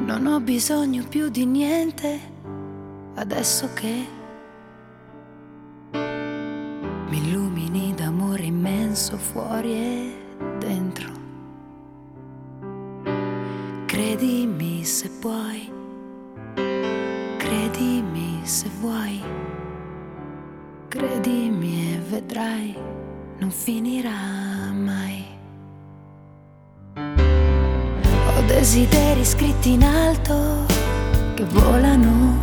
Non ho bisogno più di niente adesso che mi illumini d'amore immenso fuori e dentro. Credimi se puoi, credimi se vuoi, credimi e vedrai, non finirà mai. Ho desideri scritti in alto che volano,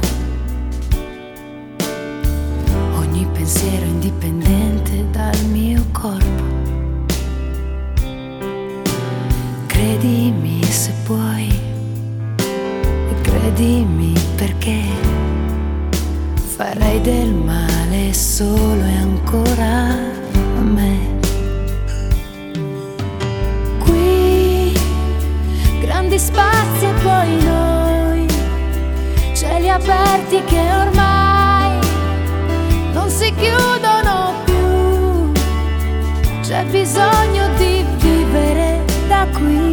ogni pensiero indipendente dal mio corpo. Credimi se puoi e credimi perché farei del male solo e ancora a me. Qui grandi spazi e poi noi, cieli aperti che ormai non si chiudono più. C'è bisogno di vivere da qui.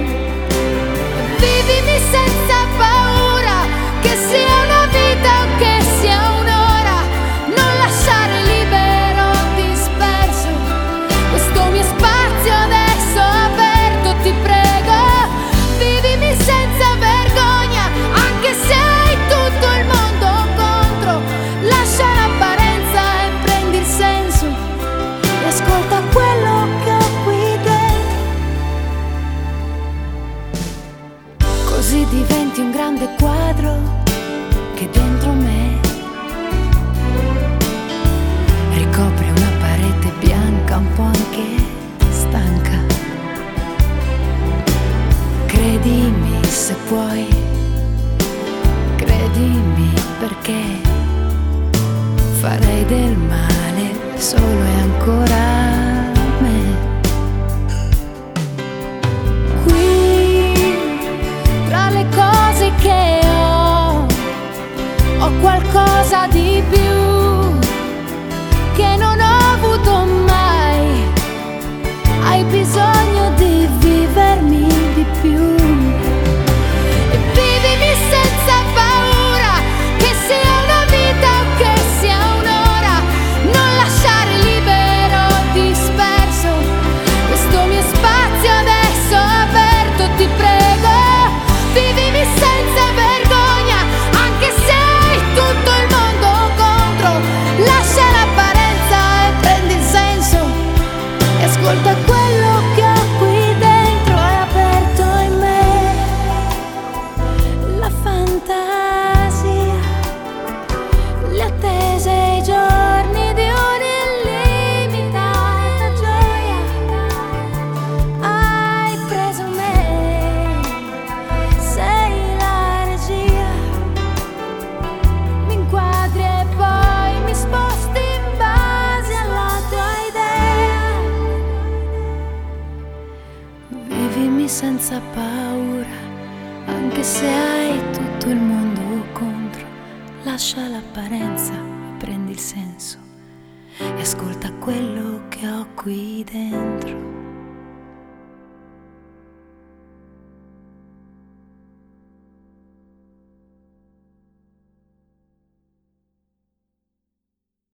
Vivimi senza paura, che sia una vita o che sia un'ora. Non lasciare libero, disperso, questo mio spazio adesso aperto, ti prego. Vivimi senza vergogna, anche se hai tutto il mondo contro. Lascia l'apparenza e prendi il senso e ascolta quello che ho qui dentro. Così diventi un grande quadro che dentro me ricopre una parete bianca, un po' anche stanca. Credimi se puoi, credimi perché farei del male solo e ancora a me. Qui tra le cose che ho qualcosa di più che non ho avuto mai. Hai bisogno di vivermi di più. E vivimi senza paura, che sia una vita o che sia un'ora. Non lasciare libero, disperso, questo mio spazio adesso aperto, ti prego. Vivimi senza vergogna, anche se hai tutto il mondo contro. Lascia l'apparenza e prendi il senso e ascolta quello che ho qui dentro. È aperto in me la fantasia, le attese, i giorni di un'illimitata gioia. Hai preso me, sei la regia, mi inquadri e poi mi sposti in base alla tua idea. Vivimi senza paura, anche se hai tutto il mondo contro. Lascia l'apparenza e prendi il senso e ascolta quello che ho qui dentro.